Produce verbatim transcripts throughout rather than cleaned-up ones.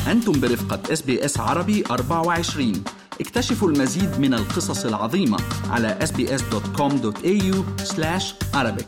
أنتم برفقة إس بي إس عربي أربعة وعشرين. اكتشفوا المزيد من القصص العظيمة على إس بي إس دوت كوم دوت إيه يو سلاش عربيك.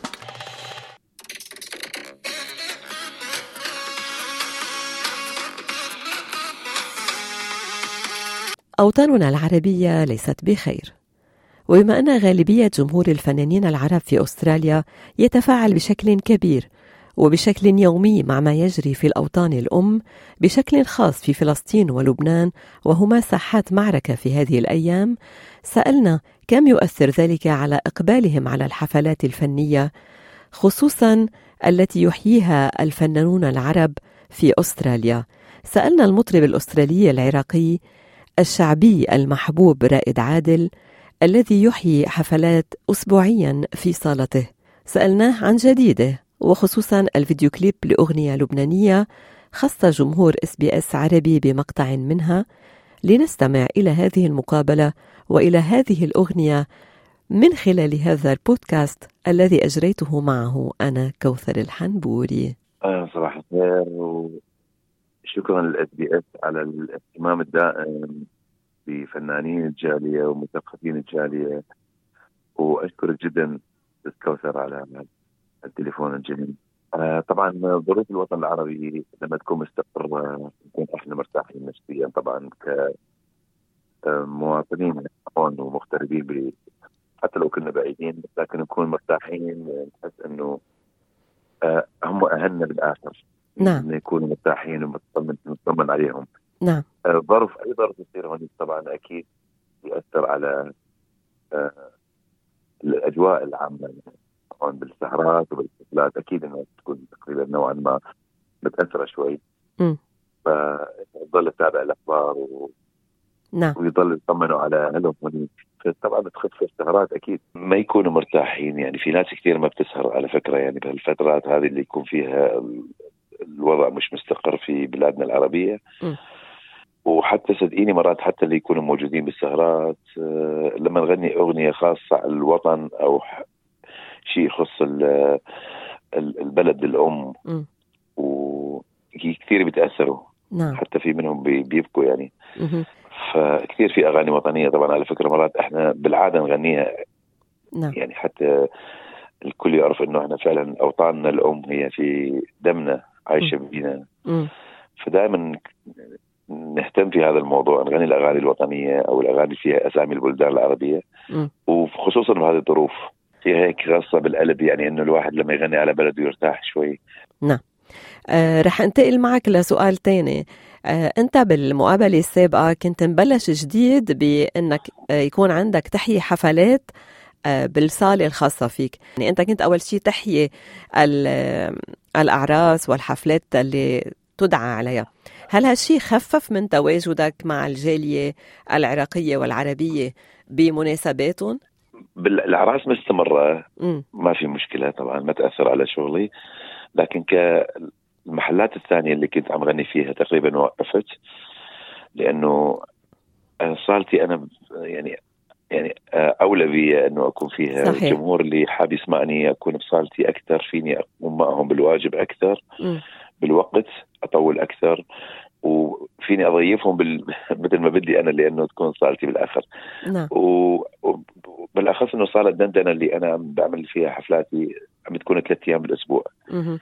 أوطاننا العربية ليست بخير، وبما أن غالبية جمهور الفنانين العرب في أستراليا يتفاعل بشكل كبير وبشكل يومي مع ما يجري في الأوطان الأم، بشكل خاص في فلسطين ولبنان وهما ساحات معركة في هذه الأيام، سألنا كم يؤثر ذلك على إقبالهم على الحفلات الفنية، خصوصا التي يحييها الفنانون العرب في أستراليا. سألنا المطرب الأسترالي العراقي الشعبي المحبوب رائد عادل الذي يحيي حفلات أسبوعيا في صالته. سألناه عن جديده وخصوصا الفيديو كليب لأغنية لبنانية خص جمهور إس بي إس عربي بمقطع منها. لنستمع إلى هذه المقابلة وإلى هذه الأغنية من خلال هذا البودكاست الذي أجريته معه أنا كوثر الحنبوري. آه صباح الخير، وشكرا للإس بي إس على الاهتمام الدائم بفنانين الجالية ومثقفين الجالية، وأشكرك جدا كوثر على التليفون الجميل. آه طبعا ظروف الوطن العربي لما تكون مستقرة نكون احنا مرتاحين نفسيا طبعا كمواطنين ومغتربين ب... حتى لو كنا بعيدين لكن نكون مرتاحين، نحس انه آه هم اهلنا بالاخر. نعم. إن يكونوا مرتاحين ومطمن مطمن عليهم. نعم. آه ظرف اي ظرف يصير هون طبعا اكيد يأثر على آه الاجواء العامة هون بالسهرات وبالاحتفالات، اكيد انها تكون تقريبا نوعا ما متاثره شوي. امم فيضل يتابع الاخبار و... نعم. ويضل يطمنوا على اهلهم هناك. طبعا بتخف السهرات، اكيد ما يكونوا مرتاحين. يعني في ناس كثير ما بتسهر على فكره، يعني بهالفترات هذه اللي يكون فيها الوضع مش مستقر في بلادنا العربيه. م. وحتى صدقيني مرات حتى اللي يكونوا موجودين بالسهرات لما نغني اغنيه خاصه على الوطن او شيء يخص البلد الأم م. وكثير بيتأثروا. نعم. حتى في منهم بيبكوا يعني. م- فكثير في أغاني وطنية طبعا على فكرة مرات إحنا بالعادة نغنيها. نعم. يعني حتى الكل يعرف إنه إحنا فعلا أوطاننا الأم هي في دمنا عايشة بينا. فدائما نهتم في هذا الموضوع، نغني الأغاني الوطنية أو الأغاني فيها أسامي البلدان العربية، م. وخصوصا بهذه الظروف في هيك خاصة بالقلب، يعني إنه الواحد لما يغني على بلده يرتاح شوي. نعم. آه رح انتقل معك لسؤال تاني. آه أنت بالمقابلة السابقة كنت مبلش جديد بأنك آه يكون عندك تحيي حفلات آه بالصالة الخاصة فيك. يعني أنت كنت أول شيء تحيي الأعراس والحفلات اللي تدعى عليها. هل هالشيء خفف من تواجدك مع الجالية العراقية والعربية بمناسباتهم؟ بالأعراس مستمرة، ما في مشكلة طبعا، ما تأثر على شغلي. لكن كالمحلات الثانية اللي كنت عم غني فيها تقريبا وقفت، لأنه صالتي أنا يعني يعني أولى بي أنه أكون فيها. صحيح. الجمهور اللي حاب يسمعني أكون بصالتي أكثر، فيني أقوم معهم بالواجب أكثر، م. بالوقت أطول أكثر، وفيني أضيفهم بال... مثل ما بدي أنا، لأنه تكون صالتي بالآخر. نعم. و... وبالأخص إنه صالة دندنة اللي أنا بعمل فيها حفلاتي عم تكون ثلاث أيام بالأسبوع. م-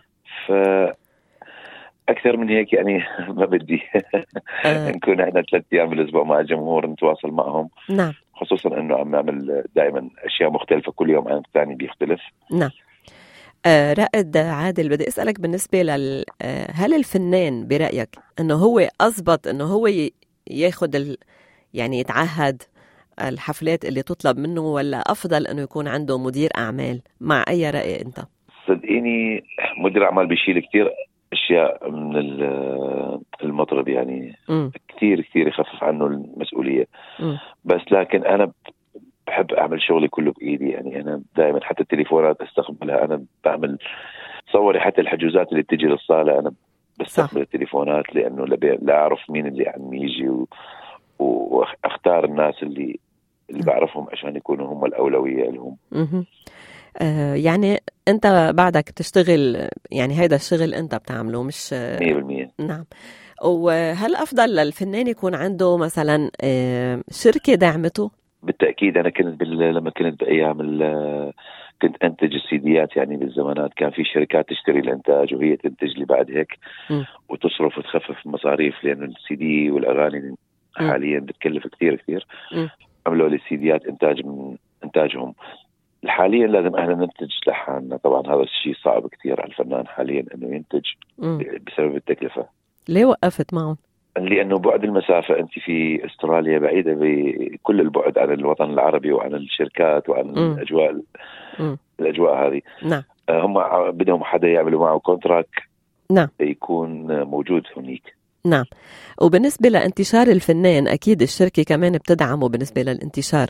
فأكثر من هيك يعني ما بدي. آه. نكون إحنا ثلاث أيام بالأسبوع مع الجمهور، نتواصل معهم. نعم. خصوصا إنه عم نعمل دائما أشياء مختلفة، كل يوم عن الثاني بيختلف. نعم. آه رائد عادل، بدي أسألك بالنسبة لل آه هل الفنان برأيك أنه هو أضبط أنه هو ياخد ال... يعني يتعهد الحفلات اللي تطلب منه، ولا أفضل أنه يكون عنده مدير أعمال؟ مع أي رأي أنت؟ صدقيني مدير أعمال بيشيل كتير أشياء من المطرب، يعني م. كتير كتير يخفف عنه المسؤولية. م. بس لكن أنا بحب أعمل شغلي كله بإيدي. يعني أنا دائما حتى التليفونات أستقبلها أنا، بعمل صوري حتى الحجوزات اللي بتجي للصالة أنا بستقبل التليفونات، لأنه لا أعرف مين اللي عم يجي و... وأختار الناس اللي اللي بعرفهم عشان يكونوا هم الأولوية لهم. آه يعني أنت بعدك بتشتغل، يعني هيدا الشغل أنت بتعمله مش مية بالمية. نعم. وهل أفضل للفنان يكون عنده مثلا شركة دعمته؟ بالتأكيد. أنا كنت بال... لما كنت بأيام ال... كنت أنتج السيديات، يعني بالزمانات كان في شركات تشتري الإنتاج وهي تنتج لي بعد هيك م. وتصرف وتخفف المصاريف، لأنه السي دي والأغاني م. حاليا بتكلف كثير كثير. م. عملوا لي السيديات إنتاج من إنتاجهم. حاليا لازم احنا ننتج لحالنا، طبعا هذا الشيء صعب كثير على الفنان حاليا انه ينتج م. بسبب التكلفة. ليه وقفت معهم؟ لانه بعد المسافة، انت في استراليا بعيدة بكل البعد عن الوطن العربي وعن الشركات وعن م. الاجواء م. الاجواء هذه. نعم. هم بدهم حدا يعملوا معه كونتراكت نعم يكون موجود هناك. نعم. وبالنسبة لانتشار الفنان أكيد الشركة كمان بتدعمه بالنسبة للانتشار،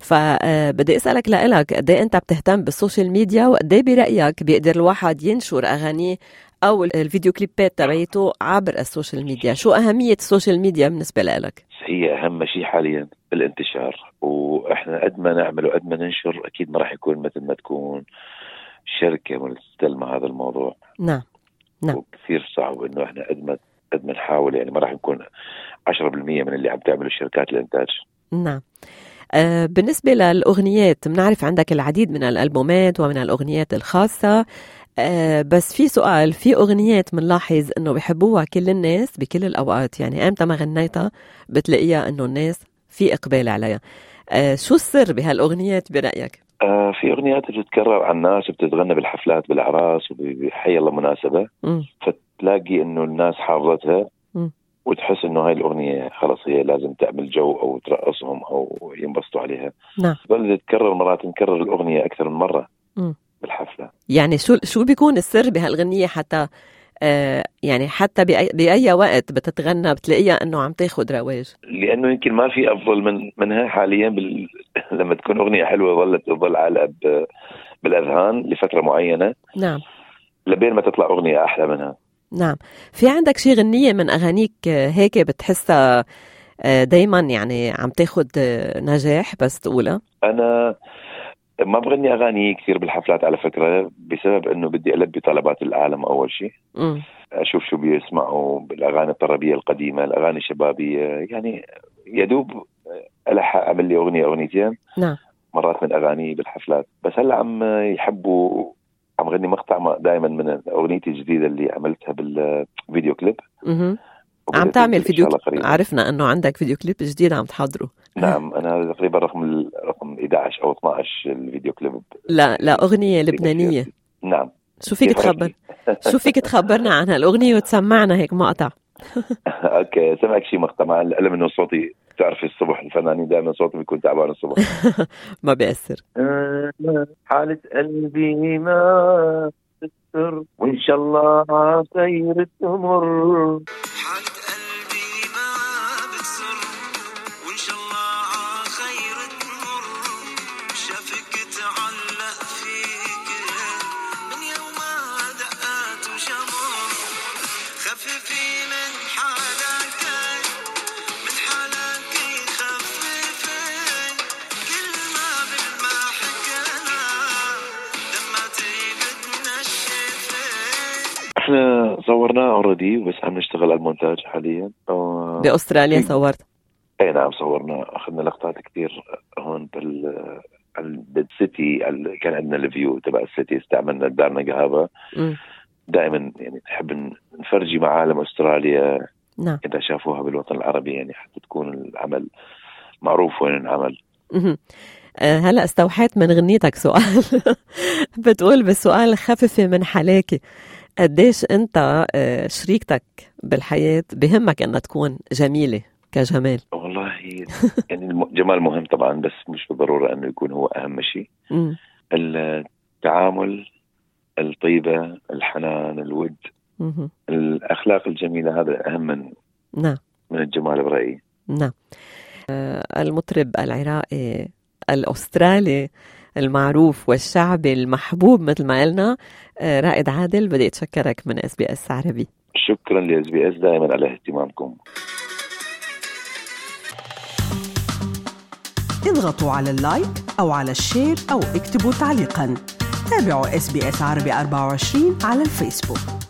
فبدي أسألك لإلك قد ايه أنت بتهتم بالسوشيال ميديا، وقد ايه برأيك بيقدر الواحد ينشر أغانيه أو الفيديو كليبات تبعيته عبر السوشيال ميديا؟ شو أهمية السوشيال ميديا بالنسبة لإلك؟ هي أهم شيء حاليا الانتشار، وإحنا قد ما نعمل وقد ما ننشر أكيد ما راح يكون مثل ما تكون شركة مستلمة هذا الموضوع. نعم نعم. وكثير صعب إنه إحنا قد ما قد ما نحاول، يعني ما راح نكون عشرة بالمية من اللي عم تعمله شركات الإنتاج. نعم. آه بالنسبة للأغنيات، بنعرف عندك العديد من الألبومات ومن الأغنيات الخاصة، آه بس في سؤال، في أغنيات منلاحظ إنه بيحبوها كل الناس بكل الأوقات، يعني أمتى ما غنيتها بتلاقيها إنه الناس في إقبال عليها. آه شو السر بهالأغنيات برأيك؟ آه في أغنيات بتتكرر على الناس وبتتغنى بالحفلات بالأعراس وبحي الله مناسبة، م. تلاقي انه الناس حافظتها م. وتحس انه هاي الاغنيه خلص هي لازم تعمل جو او ترقصهم او ينبسطوا عليها. نعم. بل تتكرر مرات، نكرر الاغنيه اكثر من مره م. بالحفله. يعني شو شو بيكون السر بهالاغنيه حتى آه يعني حتى بأي, باي وقت بتتغنى بتلاقيها انه عم تاخذ رواج؟ لانه يمكن ما في افضل من منها حاليا بال... لما تكون اغنيه حلوه ظلت تظل على ب... بالاذهان لفتره معينه. نعم. لبين ما تطلع اغنيه احلى منها. نعم. في عندك شي غنية من أغانيك هيك بتحسها دايما يعني عم تاخد نجاح بس تقولها؟ أنا ما بغني أغاني كثير بالحفلات على فكرة، بسبب أنه بدي ألبي طلبات العالم أول شيء. م. أشوف شو بيسمعوا بالأغاني الطربية القديمة، الأغاني الشبابية، يعني يدوب ألحق أعمل لي أغنية أغنيتين. نعم. مرات من أغاني بالحفلات، بس هلا عم يحبوا عم غني مقطع دائما من أغنيتي الجديدة اللي عملتها بالفيديو كليب. اها. عم تعمل فيديو كليب، عرفنا انه عندك فيديو كليب جديد عم تحضره. نعم. انا تقريبا رقم رقم إحدى عشر او اثني عشر الفيديو كليب. لا لا اغنية لبنانية. نعم. شو فيك تخبر شو فيك تخبرنا عن هالأغنية وتسمعنا هيك مقطع؟ اوكي، سمعك شي مقطع مع العلم انه صوتي تعرفي الصبح الفنانين دائما صوتهم بيكون تعبان الصبح. ما بيأثر. حالة قلبي ما تكسر وإن شاء الله عسير تمر. حالة قلبي ما بتسر وإن شاء الله عخير تمر. شافك تعلق فيك من يوم ما دقات وشمر. خففي من حالك من حالك خففي كل ما بالما حكينا دمعتي بتنشفي. احنا صورناه اوريدي بس عم نشتغل على المونتاج حاليا. باستراليا صورت؟ اي نعم صورنا، اخذنا لقطات كثير هون بال بالسيتي. كان عندنا الفيو تبع السيتي، استعملنا دارنا قهوه. دائما يعني نحب نفرجي معالم استراليا. نعم. اذا شافوها بالوطن العربي يعني حتى تكون العمل معروف وين العمل. هلا استوحيت من غنيتك سؤال. بتقول بالسؤال خففي من حلاكي، قديش انت شريكتك بالحياة بهمك انها تكون جميلة كجمال؟ والله يعني الجمال مهم طبعا، بس مش بالضرورة انه يكون هو اهم شيء. التعامل، الطيبة، الحنان، الود، م- الأخلاق الجميلة، هذا أهم من نعم من الجمال برأيي. نعم. آه المطرب العراقي الأسترالي المعروف والشعبي المحبوب مثل ما قلنا، آه رائد عادل، بدي أتشكرك من إس بي إس عربي. شكرا لإس بي إس دائما على اهتمامكم. اضغطوا على اللايك أو على الشير أو اكتبوا تعليقا. تابعوا إس بي إس عربي أربعة وعشرين على الفيسبوك.